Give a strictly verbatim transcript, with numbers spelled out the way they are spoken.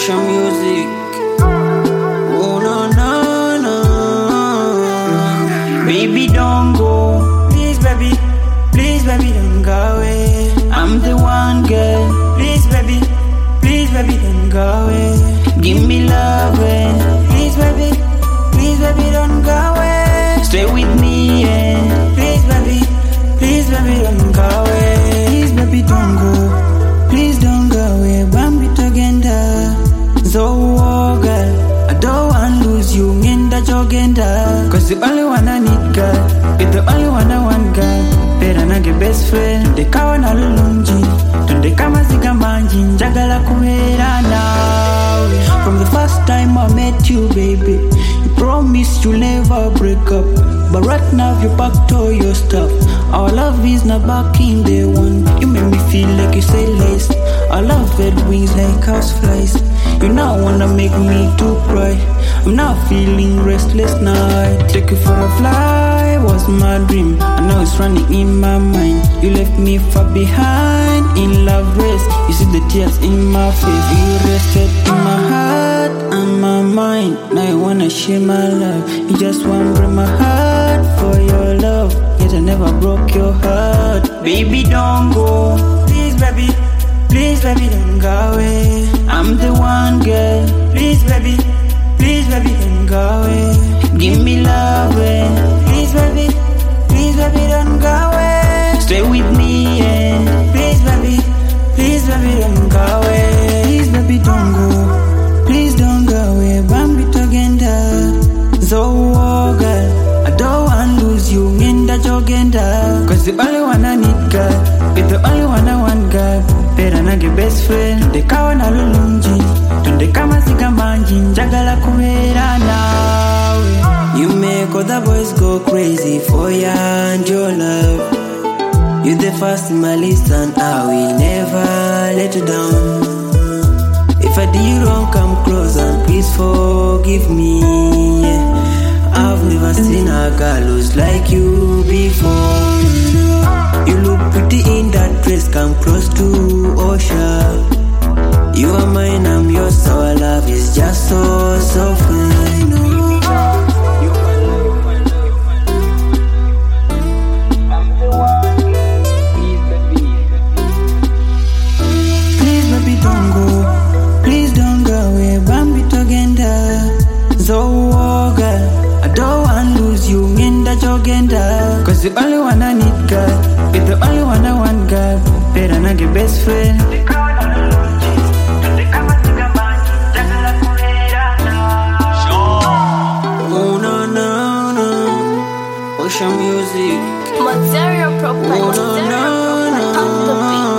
Ocean music. Oh no no no. Baby don't go. Please baby, please baby don't go away. I'm the one girl. Please baby, please baby don't go away. Give me love, eh. Please baby, please baby don't go away. Stay with me, yeah. Please baby, please baby don't go away. Please baby don't go. Please don't go away. Bambi togenda. So girl, I don't want lose you. Ngenda jogenda. Cause the only one I need, girl. It's the only one I want, girl. Better not get best friend. They kawana lulunji. Tunde kama ziga manji. Njagala kumera now. From the first time I met you, baby, you promised you'll never break up. But right now you packed all your stuff. Our love is not back in day one. You make me feel like you say less. Our love had wings like houseflies. You now wanna make me to cry. I'm now feeling restless night. Take you for a fly was my dream. I know it's running in my mind. You left me far behind in love race. You see the tears in my face. You rested in my heart and my mind. Now you wanna share my love. You just wanna break my heart for your love. Yet I never broke your heart. Baby don't go. Please baby, please baby don't go away. I'm the one girl. Please baby, please baby don't go away. Give me love, eh. Please baby, please baby don't go away. Stay with me, yeah. Please baby, please baby don't go away. Please baby don't go. Please don't go away. Bambi togenda. So girl, I don't want lose you. Ngenda jogenda. Cause the only one I need, girl. It's the only one I want, girl. Better not get best friend. They kawana lulunji. Tunde kama ziga manji. Njagala kumera now. You make other boys go crazy for you and your love. You the first in my list and I will never let you down. If I did you wrong, come close and please forgive me. Yeah. I've never seen a girl who's like you before. You look pretty in that dress, come close to Ocean. You are mine, I'm yours, so our love is just so, so fine. Please baby don't go, please don't go away. Bambi togenda. So girl, I don't want lose you. Ngenda jogenda. Cause the only one I need, girl. It's the only one I want, girl. Better not get best friend. Oh no no no. Ocean music. Material property. Oh no no no.